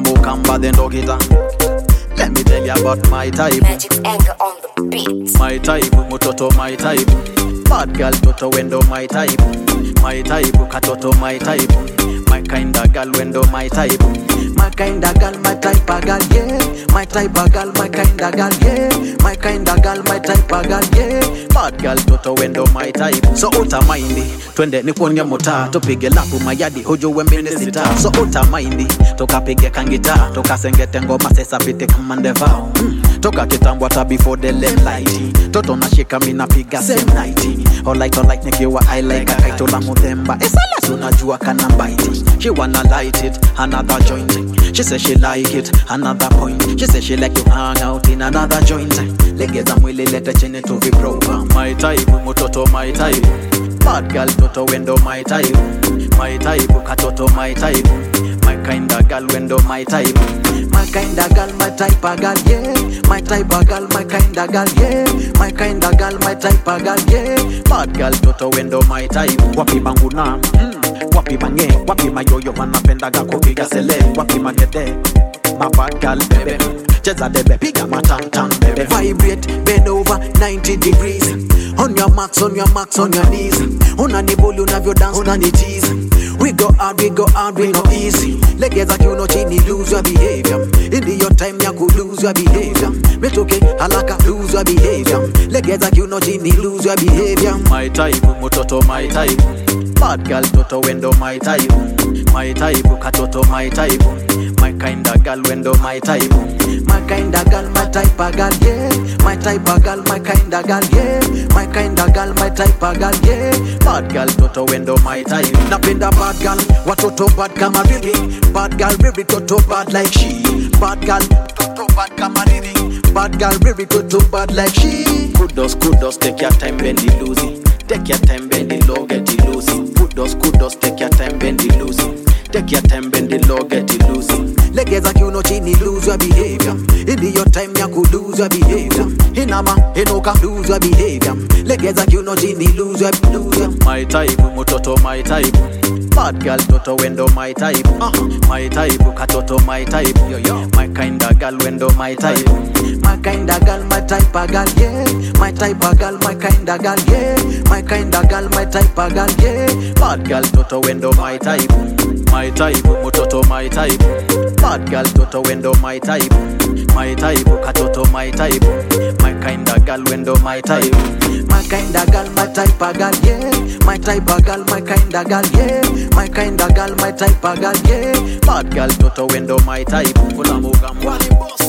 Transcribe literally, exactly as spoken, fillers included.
mukamba then dog it. Let me tell you about my type. Magic's anger on the beat. My type, mutoto my type. Bad girl toto wendo my type. My type, katoto my type. My kinda girl wendo my type. My kinda girl, my type of girl, yeah. My type of girl, my kinda girl, yeah. My kinda girl, my type of girl, yeah. Bad girl toto wendo my type. So uta mindy, twende niponye mota. Tupige lapu mayadi, hojo wembene sita. So uta mindy, toka pige kangita. Toka sengete ngoma sesa pite kamandevao. mm. Toka kitambo hata before the late light. Toto na shika mina piga same night. All light, all light nikiwa I like a kaito la mudemba. Esala sunajua kana bite. She wanna light it, another joint. She say she like it, another point. She say she like to hang out in another joint. Legeza mwili lete chini to be proper. My type, mutoto my type. Bad girl toto wendo my type. My type, katoto my type. My kinda girl wendo my type. My kinda girl, my type of girl, yeah. My type of girl, my kinda girl, yeah. My kinda girl, my type of girl, yeah. Bad girl toto wendo my type. Wapi banguna, mm. Wapi mange, wapi mayoyo wanapendaga kupiga sele. Wapi magede, my bad girl baby. Cheza debe, piga matang-tang baby. Vibrate, bend over ninety degrees. On your marks, on your marks, on your knees. Unanibuli unavyo dance, unanitease. We go hard, we go hard, we no easy. Legeza kiuno chini, lose your behavior. In your time ya ku lose your behavior. Metoke halaka, lose your behavior. Legeza kiuno chini, lose your behavior. My type, mutoto my type. Bad girl toto wendo my type. My type, katoto my type. My kinda girl wendo my type. My kinda girl, my type of girl, yeah. My type of girl, my kinda girl, yeah. My kinda girl, my type of girl, yeah. Bad girl toto wendo my type. Napenda bad girl, watoto bad kama riri. Bad girl riri toto bad like she. Bad girl toto bad kama riri. Bad girl riri toto bad like she. Kudos, kudos, take your time, bend it loosey. Take your time, bend it low, get it loosey. Kudos, kudos, take your time, bend it loosey. Take your time, bend it low, get it loosey. Legeza kiuno chini, lose your behavior. In your time ya ku lose your behavior. Inama, inoka, lose your behavior. Legeza kiuno chini, lose your, lose your. My type, mutoto my type. Bad girl toto wendo my type. uh-huh. My type, katoto my type. Yo, yo. My kinda girl wendo my type. My kinda girl, my type of girl, yeah. My type of girl, my kinda girl, yeah. My kinda girl, my type of girl, yeah. Bad girl toto wendo my type. My type, mutoto my type. Bad girl toto wendo my type. My type, katoto my type. My kinda girl wendo my type. My kinda girl, my type of girl, yeah. My type of girl, my kinda girl, yeah. My kinda girl, my type of girl, yeah. Bad girl toto wendo my type. Kula mugam wali boss.